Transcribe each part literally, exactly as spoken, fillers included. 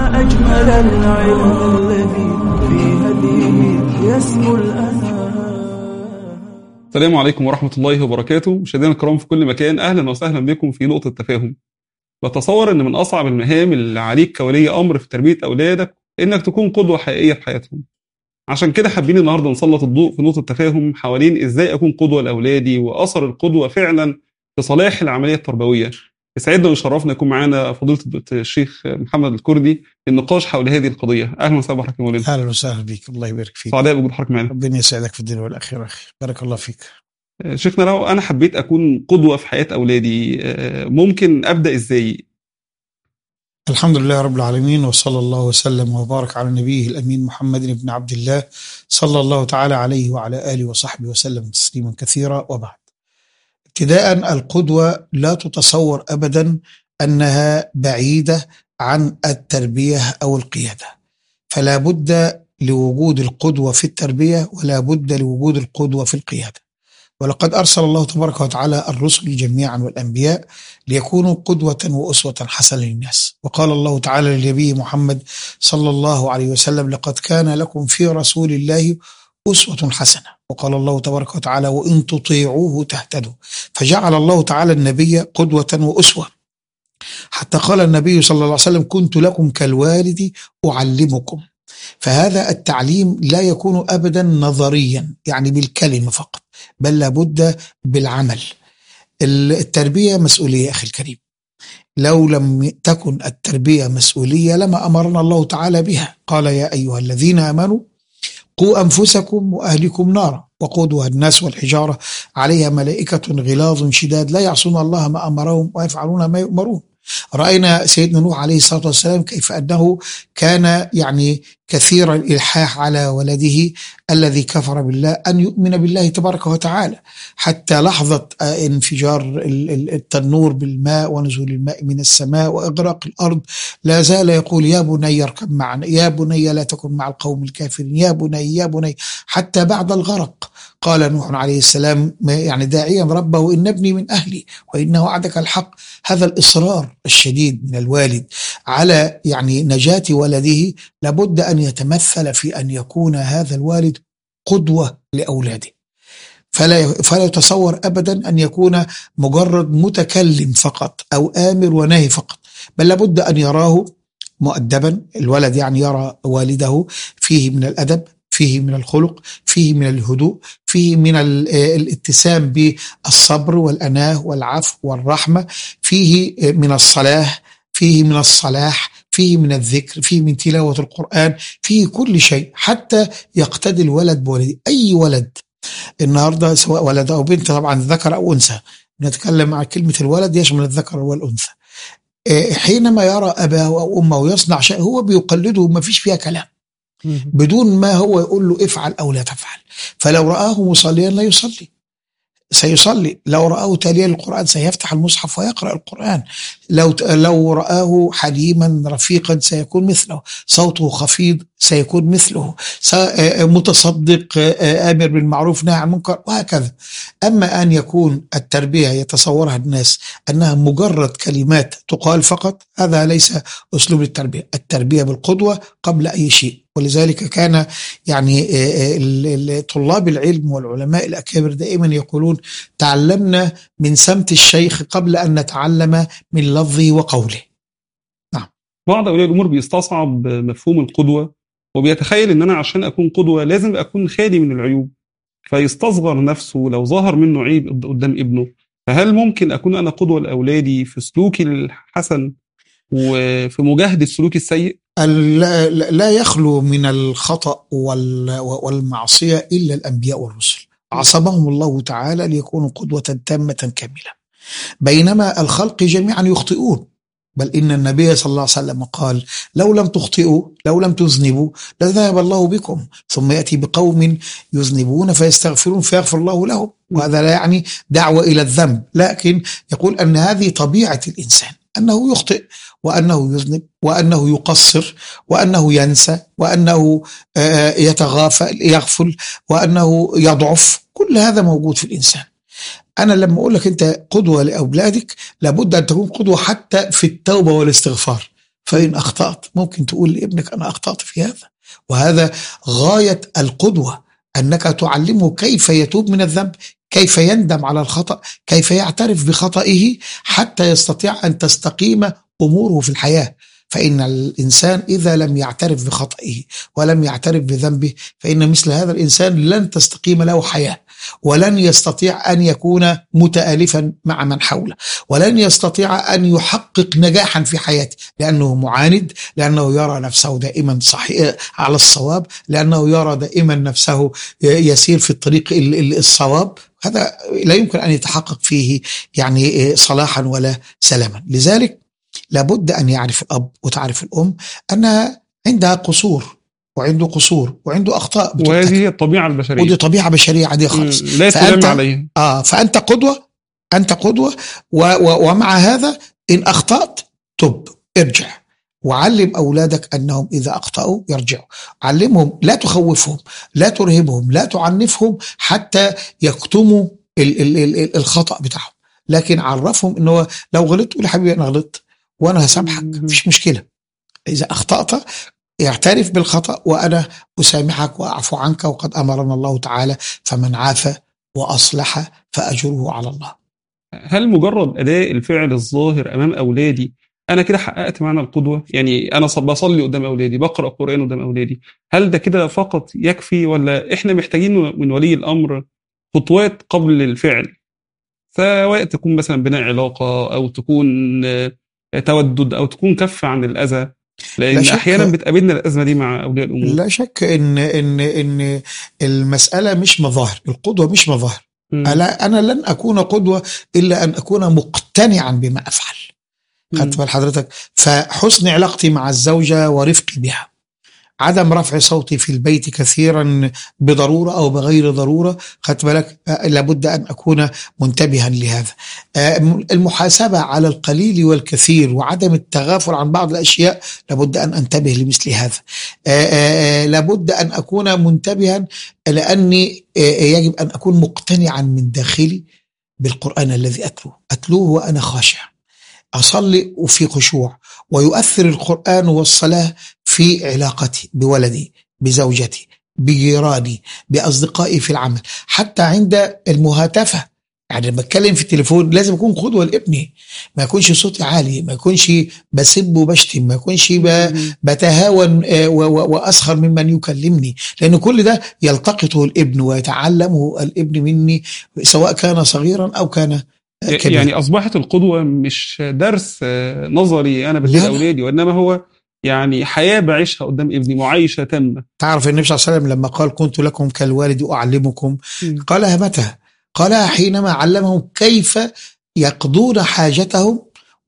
ما أجمل العلم الذي في هديه يسمو الأنام. السلام عليكم ورحمة الله وبركاته. مشاهدينا الكرام في كل مكان، أهلا وسهلا بكم في نقطة تفاهم. بتصور أن من أصعب المهام اللي عليك كولي أمر في تربية أولادك إنك تكون قدوة حقيقية في حياتهم. عشان كده حابين النهاردة نسلط الضوء في نقطة تفاهم حوالين إزاي أكون قدوة لأولادي وأثر القدوة فعلا في صلاح العملية التربوية. يسعدنا ويشرفنا يكون معنا فضيلة الشيخ محمد الكردي للنقاش حول هذه القضية. أهلا وسهلا بحضرتك يا مولانا. أهلا وسهلا بك، الله يبارك فيك. سعداء بوجود حضرتك معنا. ربنا يسعدك في الدنيا والآخرة أخي، بارك الله فيك. شيخنا، لو أنا حبيت أكون قدوة في حياة أولادي ممكن أبدأ إزاي؟ الحمد لله رب العالمين، وصلى الله وسلم وبارك على نبيه الأمين محمد بن عبد الله صلى الله تعالى عليه وعلى آله وصحبه وسلم تسليما كثيرا. وبعد، ابتداء القدوة لا تتصور أبدا أنها بعيدة عن التربية أو القيادة، فلا بد لوجود القدوة في التربية ولا بد لوجود القدوة في القيادة. ولقد أرسل الله تبارك وتعالى الرسل جميعا والأنبياء ليكونوا قدوة وأسوة حسنة للناس. وقال الله تعالى لنبيه محمد صلى الله عليه وسلم: لقد كان لكم في رسول الله أسوة حسنة. وقال الله تبارك وتعالى: وإن تطيعوه تهتدوا. فجعل الله تعالى النبي قدوة وأسوة، حتى قال النبي صلى الله عليه وسلم: كنت لكم كالوالد أعلمكم. فهذا التعليم لا يكون أبدا نظريا، يعني بالكلمة فقط، بل لابد بالعمل. التربية مسؤولية أخي الكريم، لو لم تكن التربية مسؤولية لما أمرنا الله تعالى بها. قال: يا أيها الذين آمنوا قوا أنفسكم وأهلكم نارا وقودها الناس والحجارة عليها ملائكة غلاظ شداد لا يعصون الله ما أمرهم ويفعلون ما يؤمرون. رأينا سيدنا نوح عليه الصلاة والسلام كيف أنه كان يعني كثير الإلحاح على ولده الذي كفر بالله أن يؤمن بالله تبارك وتعالى، حتى لحظة انفجار التنور بالماء ونزول الماء من السماء وإغراق الأرض لا زال يقول: يا بني اركب معنا، يا بني لا تكن مع القوم الكافرين، يا بني يا بني، حتى بعد الغرق قال نوح عليه السلام يعني داعيا ربه: إن ابني من أهلي وإنه وعدك الحق. هذا الإصرار الشديد من الوالد على يعني نجاة ولده لابد أن يتمثل في أن يكون هذا الوالد قدوة لأولاده، فلا فلا يتصور أبدا أن يكون مجرد متكلم فقط أو آمر ونهي فقط، بل لابد أن يراه مؤدبا. الولد يعني يرى والده فيه من الأدب، فيه من الخلق، فيه من الهدوء، فيه من الاتسام بالصبر والأناه والعفو والرحمة، فيه من الصلاح، فيه من الصلاح، فيه من الذكر، فيه من تلاوة القرآن، فيه كل شيء حتى يقتدي الولد بولده. أي ولد النهاردة سواء ولد أو بنت، طبعا ذكر أو أنثى، نتكلم عن كلمة الولد يشمل الذكر والأنثى، حينما يرى أباه أو أمه ويصنع شيء هو بيقلده، ما فيش فيها كلام، بدون ما هو يقول له افعل أو لا تفعل. فلو رآه مصليا لا يصلي، سيصلي. لو رآه تاليا القرآن سيفتح المصحف ويقرأ القرآن. لو لو رآه حليما رفيقا سيكون مثله، صوته خفيض سيكون مثله، متصدق، آمر بالمعروف نهي عن المنكر، وهكذا. أما أن يكون التربية يتصورها الناس أنها مجرد كلمات تقال فقط، هذا ليس أسلوب التربية. التربية بالقدوة قبل أي شيء. ولذلك كان يعني طلاب العلم والعلماء الأكابر دائما يقولون: تعلمنا من سمت الشيخ قبل أن نتعلم من لفظه وقوله. نعم. بعض أولياء الأمور بيستصعب مفهوم القدوة وبيتخيل أن أنا عشان أكون قدوة لازم أكون خالي من العيوب، فيستصغر نفسه لو ظهر منه عيب قدام ابنه. فهل ممكن أكون أنا قدوة لأولادي في سلوكي الحسن وفي مجاهدة السلوك السيء؟ لا يخلو من الخطأ والمعصية إلا الأنبياء والرسل، عصمهم الله تعالى ليكونوا قدوة تامة كاملة، بينما الخلق جميعا يخطئون. بل إن النبي صلى الله عليه وسلم قال: لو لم تخطئوا، لو لم تذنبوا لذهب الله بكم، ثم يأتي بقوم يذنبون فيستغفرون فيغفر الله لهم. وهذا لا يعني دعوة إلى الذنب، لكن يقول أن هذه طبيعة الإنسان، أنه يخطئ وأنه يذنب وأنه يقصر وأنه ينسى وأنه يتغافل يغفل وأنه يضعف. كل هذا موجود في الإنسان. أنا لما أقول لك أنت قدوة لأولادك لابد أن تكون قدوة حتى في التوبة والاستغفار. فإن أخطأت ممكن تقول لابنك أنا أخطأت في هذا. وهذا غاية القدوة، أنك تعلمه كيف يتوب من الذنب، كيف يندم على الخطأ، كيف يعترف بخطئه حتى يستطيع أن تستقيم أموره في الحياة. فإن الإنسان إذا لم يعترف بخطئه ولم يعترف بذنبه فإن مثل هذا الإنسان لن تستقيم له حياة، ولن يستطيع أن يكون متآلفا مع من حوله، ولن يستطيع أن يحقق نجاحا في حياته، لأنه معاند، لأنه يرى نفسه دائما صحيح على الصواب، لأنه يرى دائما نفسه يسير في الطريق الصواب. هذا لا يمكن أن يتحقق فيه يعني صلاحا ولا سلاما. لذلك لابد أن يعرف الأب وتعرف الأم أنها عندها قصور وعنده قصور وعنده أخطاء، وهذه هي الطبيعة البشرية، ودي طبيعة بشرية عادية خالص، لا تلام عليها. آه فأنت قدوة، أنت قدوة و و ومع هذا إن أخطأت تب، ارجع، وعلم أولادك أنهم إذا أخطأوا يرجعوا. علمهم، لا تخوفهم، لا ترهبهم، لا تعنفهم حتى يكتموا ال ال ال الخطأ بتاعهم، لكن عرفهم أنه لو غلطت قول يا حبيبي أنا غلطت وأنا هسامحك، مفيش مشكلة. إذا أخطأت اعترف بالخطأ وأنا أسامحك وأعفو عنك، وقد أمرنا الله تعالى فمن عافى وأصلح فأجره على الله. هل مجرد أداء الفعل الظاهر أمام أولادي أنا كده حققت معنى القدوة؟ يعني أنا بصلي قدام أولادي، بقرأ قرآن قدام أولادي، هل ده كده فقط يكفي، ولا إحنا محتاجين من ولي الأمر خطوات قبل الفعل، سواء تكون مثلا بناء علاقة أو تكون تودد أو تكون كف عن الأذى؟ لأن أحيانا بتقابلنا الأزمة دي مع أولياء الأمور. لا شك إن إن إن المسألة مش مظاهر، القدوة مش مظاهر. أنا أنا لن أكون قدوة إلا أن أكون مقتنعا بما أفعل. خدت بال حضرتك؟ فحسن علاقتي مع الزوجة ورفقي بها، عدم رفع صوتي في البيت كثيرا بضرورة أو بغير ضرورة، خدت بالك؟ لابد أن أكون منتبها لهذا. المحاسبة على القليل والكثير وعدم التغافل عن بعض الأشياء لابد أن أنتبه لمثل هذا. لابد أن أكون منتبها، لأني يجب أن أكون مقتنعا من داخلي بالقرآن الذي أتلوه أتلوه وأنا خاشع، أصلي وفي خشوع، ويؤثر القرآن والصلاة في علاقتي بولدي، بزوجتي، بجيراني، بأصدقائي في العمل، حتى عند المهاتفة. يعني لما بتكلم في التليفون لازم أكون قدوة لابني، ما يكونش صوتي عالي، ما يكونش بسب وبشتم، ما يكونش بتهاون وأسخر ممن يكلمني، لأن كل ده يلتقطه الابن ويتعلمه الابن مني، سواء كان صغيرا أو كان كبير. يعني أصبحت القدوة مش درس نظري أنا بدي أولادي، وإنما هو يعني حياة بعيشها قدام ابني، معايشة تامة. تعرف النبي صلى الله عليه وسلم لما قال كنت لكم كالوالد أعلمكم، قالها متى؟ قالها حينما علمهم كيف يقضون حاجتهم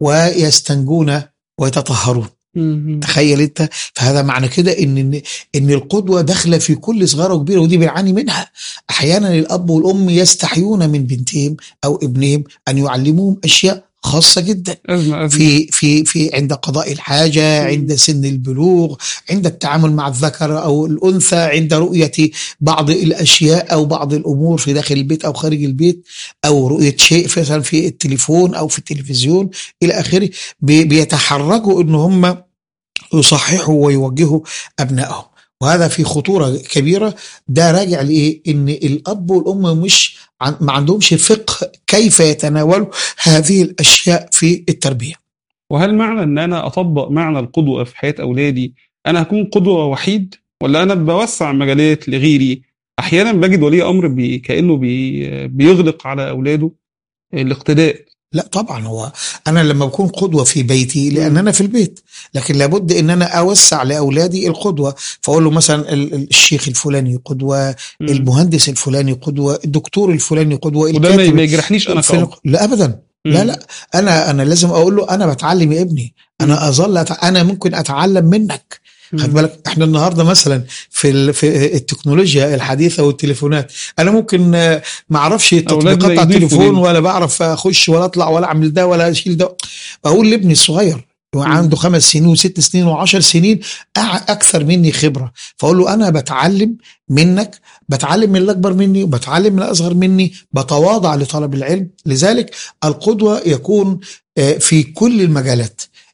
ويستنجون ويتطهرون. تخيل انت، فهذا معنى كده ان ان القدوه داخله في كل صغيره وكبيره، ودي بنعاني منها. احيانا الاب والام يستحيون من بنتهم او ابنهم ان يعلموهم اشياء خاصة جدا أزمة أزمة. في في في عند قضاء الحاجة، عند سن البلوغ، عند التعامل مع الذكر أو الأنثى، عند رؤية بعض الأشياء أو بعض الأمور في داخل البيت أو خارج البيت، أو رؤية شيء مثلا في التليفون أو في التلفزيون إلى آخره. بيتحركوا إن هم يصححوا ويوجهوا أبنائهم، وهذا في خطورة كبيرة. ده راجع لإيه؟ إن الأب والأم مش ما عندهمش فقه كيف يتناولوا هذه الأشياء في التربية. وهل معنى أن أنا أطبق معنى القدوة في حياة أولادي أنا هكون قدوة وحيد، ولا أنا بوسع مجالات لغيري؟ أحيانا بجد ولي أمر بي كأنه بي بيغلق على أولاده الاقتداء. لا طبعا، هو أنا لما بكون قدوة في بيتي لأن أنا في البيت، لكن لابد أن أنا أوسع لأولادي القدوة، فأقول له مثلا الشيخ الفلاني قدوة، م. المهندس الفلاني قدوة، الدكتور الفلاني قدوة، وده ما يجرحنيش أنا كأب. لا أبدا، م. لا لا أنا أنا لازم أقول له أنا بتعلم يا ابني، أنا أظل أنا ممكن أتعلم منك. خد بالك، احنا النهارده مثلا في في التكنولوجيا الحديثه والتليفونات، انا ممكن ما اعرفش تطبيقات على التليفون، ولا بعرف اخش ولا اطلع ولا اعمل ده ولا اشيل ده. اقول لابني الصغير عنده خمس سنين وست سنين وعشر سنين اكثر مني خبره، فاقول له انا بتعلم منك، بتعلم من الاكبر مني وبتعلم من الاصغر مني، بتواضع لطلب العلم. لذلك القدوه يكون في كل المجالات،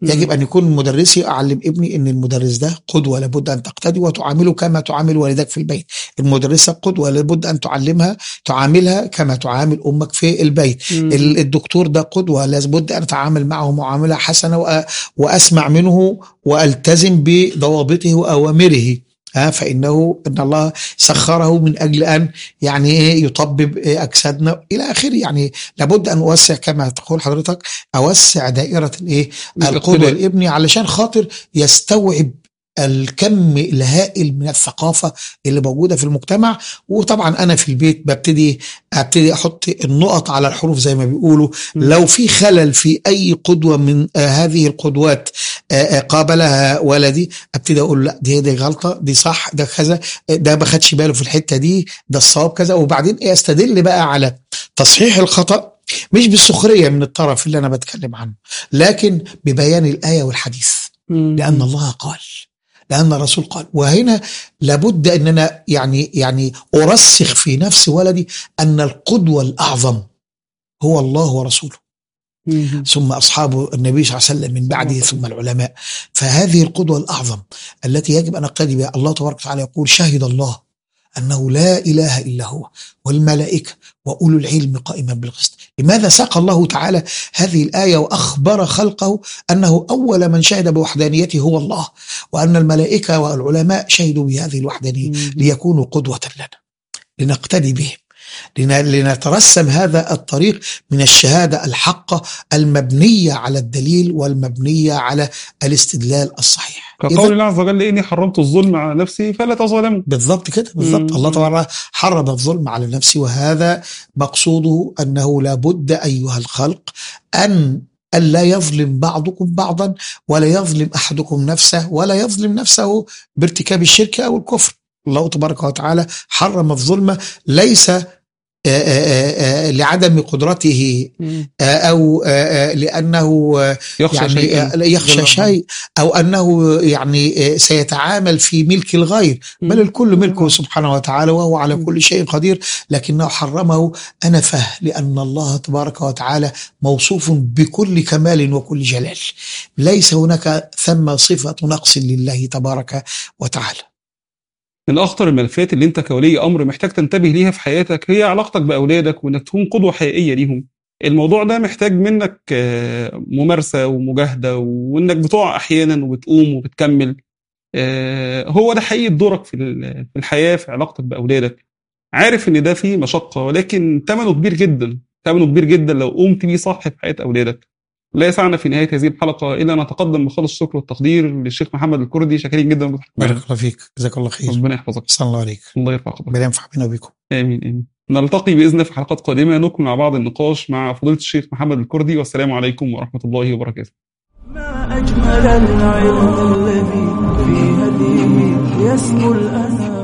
يجب أن يكون مدرسي أعلم ابني أن المدرس ده قدوة لابد أن تقتدي وتعامله كما تعامل والدك في البيت. المدرسة قدوة لابد أن تعلمها تعاملها كما تعامل أمك في البيت. مم. الدكتور ده قدوة لابد أن أتعامل معه معاملة حسنة وأسمع منه وألتزم بضوابطه وأوامره. ها فإنه إن الله سخره من أجل أن يعني يطبب أجسادنا إلى آخره. يعني لابد أن أوسع كما تقول حضرتك، أوسع دائرة الإيه القدوة الابني علشان خاطر يستوعب الكم الهائل من الثقافة اللي موجودة في المجتمع. وطبعا أنا في البيت ببتدي أبتدي أحط النقط على الحروف زي ما بيقولوا. لو في خلل في أي قدوة من آه هذه القدوات آه قابلها ولدي، أبتدي أقول لا دي دي غلطة، دي صح، ده كذا، ده ما خدش باله في الحتة دي، ده الصواب كذا. وبعدين أستدل بقى على تصحيح الخطأ مش بالسخرية من الطرف اللي أنا بتكلم عنه، لكن ببيان الآية والحديث. لأن الله قال، لأن الرسول قال. وهنا لابد أن أنا يعني يعني أرسخ في نفس ولدي أن القدوة الأعظم هو الله ورسوله، ثم أصحاب النبي صلى الله عليه وسلم من بعده، ثم العلماء. فهذه القدوة الأعظم التي يجب أن أقتدي بها. الله تبارك وتعالى يقول: شهد الله أنه لا إله إلا هو والملائكة وأولو العلم قائما بالقسط. لماذا ساق الله تعالى هذه الآية وأخبر خلقه أنه أول من شهد بوحدانيته هو الله، وأن الملائكة والعلماء شهدوا بهذه الوحدانية ليكونوا قدوة لنا، لنقتدي بهم، لنترسم هذا الطريق من الشهادة الحقة المبنية على الدليل والمبنية على الاستدلال الصحيح. كقول الله عز وجل: إني حرمت الظلم على نفسي فلا تظلموا. بالضبط كده، بالضبط. الله تعالى حرم الظلم على نفسه، وهذا مقصوده أنه لابد أيها الخلق أن ألا يظلم بعضكم بعضا، ولا يظلم أحدكم نفسه، ولا يظلم نفسه بارتكاب الشرك أو الكفر. الله تبارك وتعالى حرم الظلم ليس آآ آآ لعدم قدرته أو لأنه يخشى يعني شيء, يخشى شيء أو أنه يعني سيتعامل في ملك الغير، بل الكل ملكه سبحانه وتعالى وهو على كل شيء قدير، لكنه حرمه أنفه لأن الله تبارك وتعالى موصوف بكل كمال وكل جلال، ليس هناك ثم صفة نقص لله تبارك وتعالى. من أخطر الملفات اللي أنت كولي أمر محتاج تنتبه ليها في حياتك هي علاقتك بأولادك، وإنك تكون قدوة حقيقية ليهم. الموضوع ده محتاج منك ممارسة ومجاهدة، وإنك بتقع أحيانا وبتقوم وبتكمل. هو ده حقيقة دورك في الحياة في علاقتك بأولادك. عارف إن ده فيه مشقة، ولكن ثمنه كبير جدا، ثمنه كبير جدا لو قمت بيه صح في حياة أولادك. لا يسعنا في نهاية هذه الحلقة إلا نتقدم بخالص الشكر والتقدير للشيخ محمد الكردي. شاكرين جدا. بارك الله فيك، جزاك الله خير. ربنا يحفظك. صلى الله عليك. الله يرفع قدرك. ربنا ينفع بنا وبكم. آمين آمين. نلتقي بإذن الله في حلقات قادمة نكمل مع بعض النقاش مع فضيلة الشيخ محمد الكردي، والسلام عليكم ورحمة الله وبركاته. ما أجمل العلم الذي في هديه يسمو الأنام.